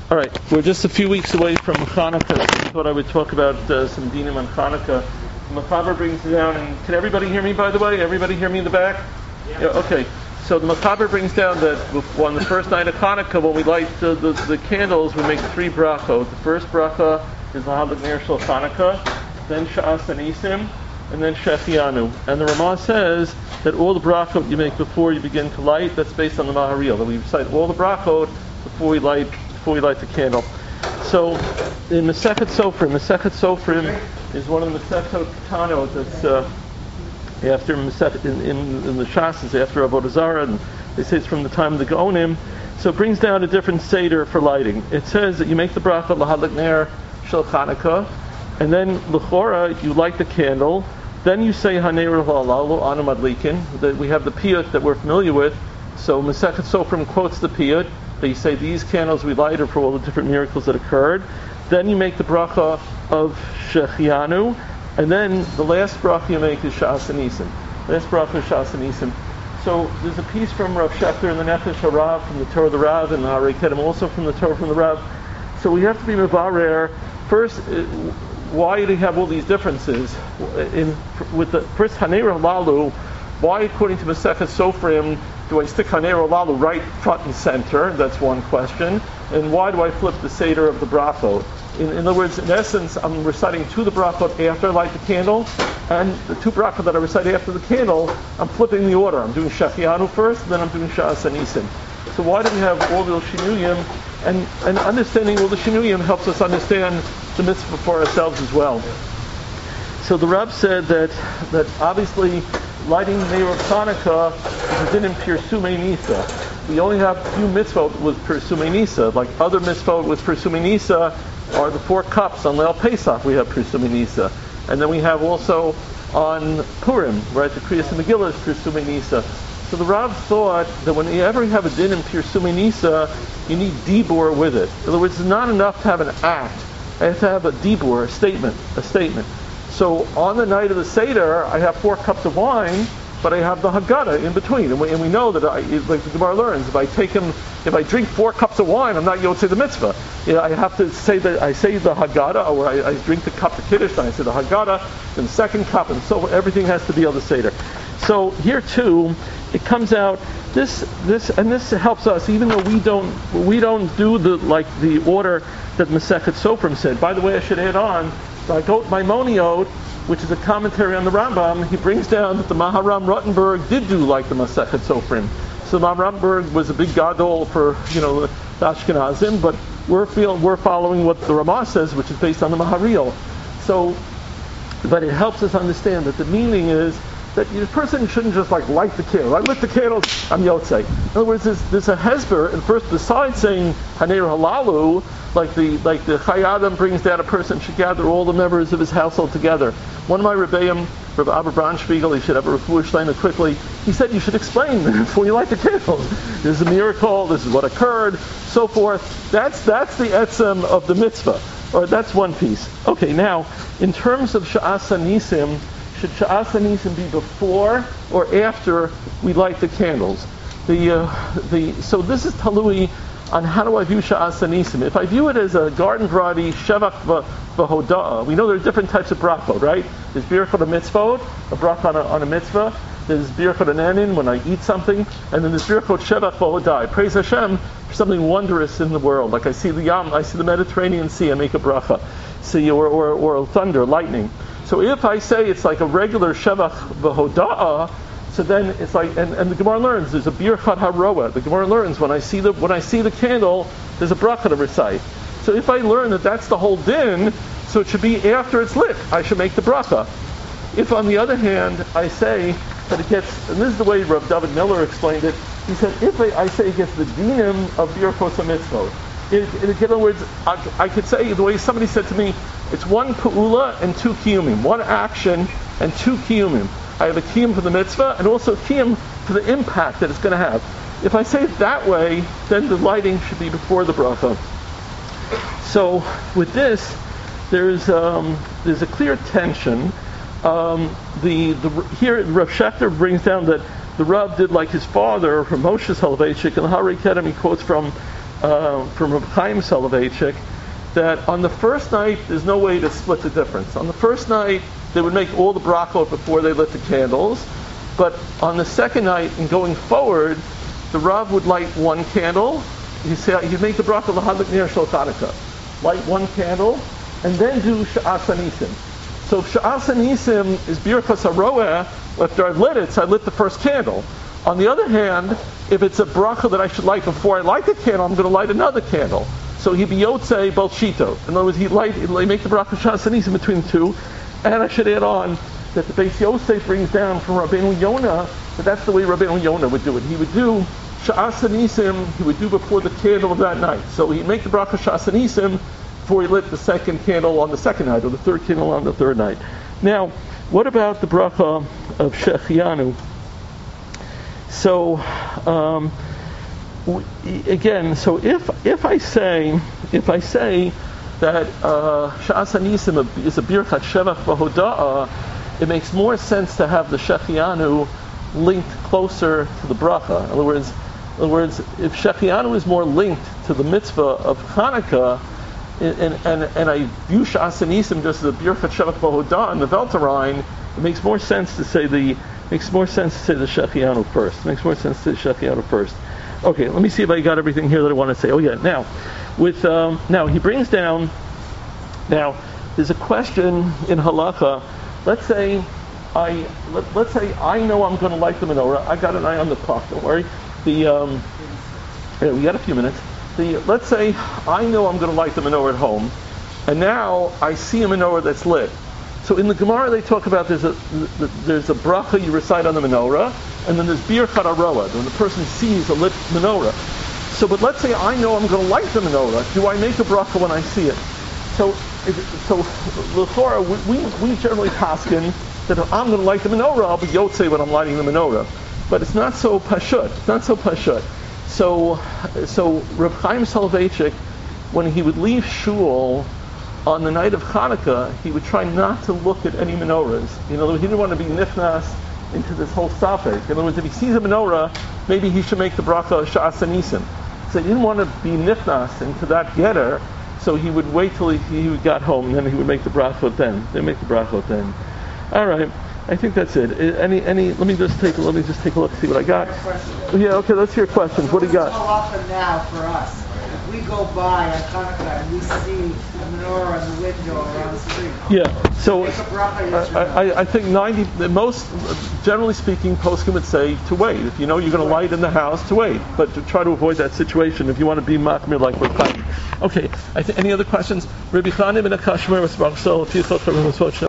All right, we're just a few weeks away from Hanukkah. I thought I would talk about some dinim on Hanukkah. The Machaber brings it down, and can everybody hear me, by the way? Everybody hear me in the back? Yeah, okay. So the Machaber brings down that on the first night of Hanukkah, when we light the candles, we make 3 brachot. The first bracha is Lahadlik Ner Shel Hanukkah, then Sha'as Anisim, and then Shechianu. And the Ramah says that all the brachot you make before you begin to light, that's based on the Maharil, that we recite all the brachot before we light the candle. So in Masechet Sofrim is one of the Masechet Tanot that's after Masechet in the Shasas, after Avodah Zarah, and they say it's from the time of the Gaonim. So it brings down a different seder for lighting. It says that you make the bracha Lahadlik Ner Shel Chanukah, and then L'chora you light the candle. Then you say Haner Halalu Anu Madlikin. That we have the piyut that we're familiar with. So Masechet Sofrim quotes the piyut. That you say these candles we light are for all the different miracles that occurred. Then you make the bracha of Shechianu, and then the last bracha you make is Sha'as Anisim. So there's a piece from Rav Shechter in the Nefesh HaRav from the Torah of the Rav, and Harei Kedem also from the Torah from the Rav. So we have to be mevarer first. Why do you have all these differences? With the first Haner Halalu, why, according to Masechet Sofrim, do I stick Haner Halalu right front and center? That's one question. And why do I flip the Seder of the brachot? In other words, in essence, I'm reciting to the brachot after I light the candle, and the 2 brachot that I recite after the candle, I'm flipping the order. I'm doing Shechianu first, then I'm doing Sha'as Anisim. So why do we have all the Shinuyim? And understanding all the Shinuyim helps us understand the mitzvah for ourselves as well. So the Rav said that obviously lighting Ner of Hanukkah is a din in Pirsumei Nisa. We only have a few mitzvot with Pirsumei Nisa. Like other mitzvot with Pirsumei Nisa are the 4 cups on Leil Pesach. We have Pirsumei Nisa, and then we have also on Purim, right? The Kriyas and Megillah is Pirsumei Nisa. So the Rav thought that whenever you have a din in Pirsumei Nisa, you need dibur with it. In other words, it's not enough to have an act. I have to have a dibur, a statement. So on the night of the Seder, I have 4 cups of wine, but I have the Haggadah in between. And we know that, like the Gemara learns, if I drink 4 cups of wine, I'm not Yotzei the mitzvah. I have to say that I say the Haggadah, or I drink the cup of Kiddush, then I say the Haggadah, then the second cup, and so everything has to be on the Seder. So here too, it comes out this helps us, even though we don't do the order that Masechet Sofrim said. By the way, I should add on, Maimoniot, which is a commentary on the Rambam, he brings down that the Maharam Rottenberg did do like the Masechet Sofrim. So Maharam Rottenberg was a big gadol for the Ashkenazim, but we're following what the Ramah says, which is based on the Maharil. So, but it helps us understand that the meaning is that the person shouldn't just light the candle. I lit the candles, I'm Yotzei. In other words, there's a hesber, and first besides saying Haner Halalu, like the Chai Adam brings down, a person should gather all the members of his household together. One of my Rebbeim, Rabbi Abba Braunspiegel, he should have a Refuah Shleima quickly, he said you should explain before you light the candles. This is a miracle, this is what occurred, so forth. That's the etzem of the mitzvah. Or that's one piece. Okay, now, in terms of Sha'as Anisim, should Sha'as Anisim be before or after we light the candles? So this is talui on how do I view Sha'as Anisim. If I view it as a garden variety Shevach v'hoda'ah, we know there are different types of brachot, right? There's birchot a mitzvot, a bracha on a mitzvah. There's birchot anenin when I eat something, and then there's birchot Shevach v'hoda'ah. I praise Hashem for something wondrous in the world. Like I see the Yam, I see the Mediterranean Sea, I make a bracha. See, or thunder, lightning. So if I say it's like a regular Shevach v'hoda'ah, so then it's like, and the Gemara learns there's a birchat haroa. The Gemara learns when I see the candle, there's a bracha to recite. So if I learn that that's the whole din, so it should be after it's lit, I should make the bracha. If on the other hand I say that it gets, and this is the way Rav David Miller explained it, he said if I say it gets the dinim of birchos hamitzvot, in other words, I could say the way somebody said to me, it's 1 pu'ula and 2 kiyumim, 1 action and 2 kiyumim. I have a kiyum for the mitzvah and also a kiyum for the impact that it's going to have. If I say it that way, then the lighting should be before the bracha. So with this, there's a clear tension. Here Rav Shechter brings down that the Rav did like his father from Moshe Soloveitchik, and Harei Kedem he quotes from from Reb Chaim Soloveitchik that on the first night there's no way to split the difference. On the first night they would make all the brachot before they lit the candles, but on the second night and going forward, the Rav would light one candle. He'd make the bracha l'hadlik ner shel Chanukah, light one candle, and then do Sha'as HaNisim. So if Sha'as HaNisim is Birchas HaRoeh, after I've lit it, so I lit the first candle. On the other hand, if it's a bracha that I should light before I light the candle, I'm going to light another candle. So he'd be Yotzei both Shito. In other words, he'd make the bracha Sha'as HaNisim between the two. And I should add on that the Beis Yosef brings down from Rabbeinu Yonah that that's the way Rabbeinu Yonah would do it. He would do Sha'as HaNisim, he would do before the candle of that night. So he'd make the bracha Sha'as HaNisim before he lit the second candle on the second night, or the third candle on the third night. Now, what about the bracha of Shechianu? So, again, so if I say that Sha'as HaNisim is a Birchat Shevach V'Hoda'ah, it makes more sense to have the Shechianu linked closer to the bracha. In other words, if Shechianu is more linked to the mitzvah of Hanukkah, and I view Sha'as HaNisim just as a Birchat Shevach V'Hoda'ah in the Veltarein, it makes more sense to say the Shechianu first. It makes more sense to say the Shechianu first. Okay, let me see if I got everything here that I want to say. Oh yeah, now he brings down. Now there's a question in halacha. Let's say I know I'm going to light the menorah. I got an eye on the clock. Don't worry. We got a few minutes. Let's say I know I'm going to light the menorah at home, and now I see a menorah that's lit. So in the Gemara they talk about there's a bracha you recite on the menorah, and then there's Birchat HaRoeh when the person sees a lit menorah. So, but let's say I know I'm going to light the menorah. Do I make a bracha when I see it? So l'chora, we generally paskin that if I'm going to light the menorah, I'll be yotzei when I'm lighting the menorah. But it's not so pashut. It's not so pashut. So Reb Chaim Soloveitchik, when he would leave shul on the night of Hanukkah, he would try not to look at any menorahs. You know, he didn't want to be nifnas into this whole safek. In other words, if he sees a menorah, maybe he should make the bracha Sha'as HaNisim. So he didn't want to be nifnas into that getter, so he would wait till he got home, and then he would make the bracha then. They make the bracha then. All right, I think that's it. Any? Let me just take a look, see what I got. Yeah, okay. Let's hear questions. What do you got? So often now for us, if we go by on Hanukkah and we see a menorah in the window around the street. Yeah. So I think most, generally speaking, poskim would say to wait. If you know you're going to light in the house, to wait, but to try to avoid that situation. If you want to be machmir like Reb Chaim. Okay. Any other questions? Rabbi Chaim ben Akashmer was